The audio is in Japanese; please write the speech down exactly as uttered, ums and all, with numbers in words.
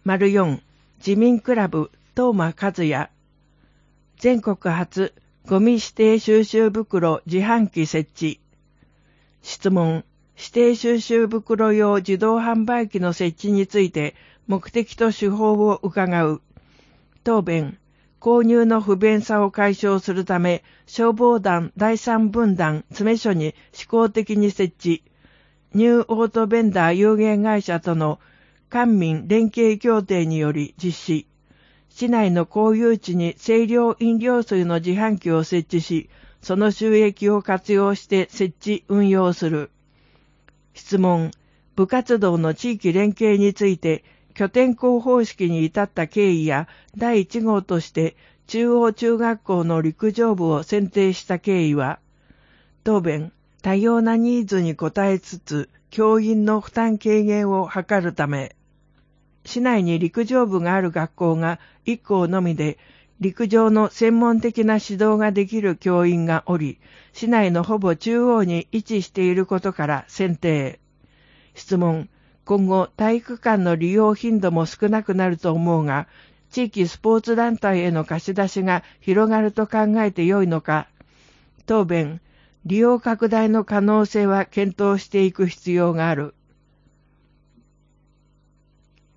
よん. 自民クラブ東間和也。全国初ゴミ指定収集袋自販機設置。質問。指定収集袋用自動販売機の設置について目的と手法を伺う。答弁。購入の不便さを解消するため、消防団第三分団詰所に試行的に設置。ニューオートベンダー有限会社との官民連携協定により実施。市内の公有地に清涼飲料水の自販機を設置し、その収益を活用して設置運用する。質問。部活動の地域連携について、拠点校方式に至った経緯やだいいち号として中央中学校の陸上部を選定した経緯は、答弁。多様なニーズに応えつつ、教員の負担軽減を図るため、市内に陸上部がある学校がいっ校のみで、陸上の専門的な指導ができる教員がおり、市内のほぼ中央に位置していることから選定。質問。今後、体育館の利用頻度も少なくなると思うが、地域スポーツ団体への貸し出しが広がると考えてよいのか。答弁。利用拡大の可能性は検討していく必要がある。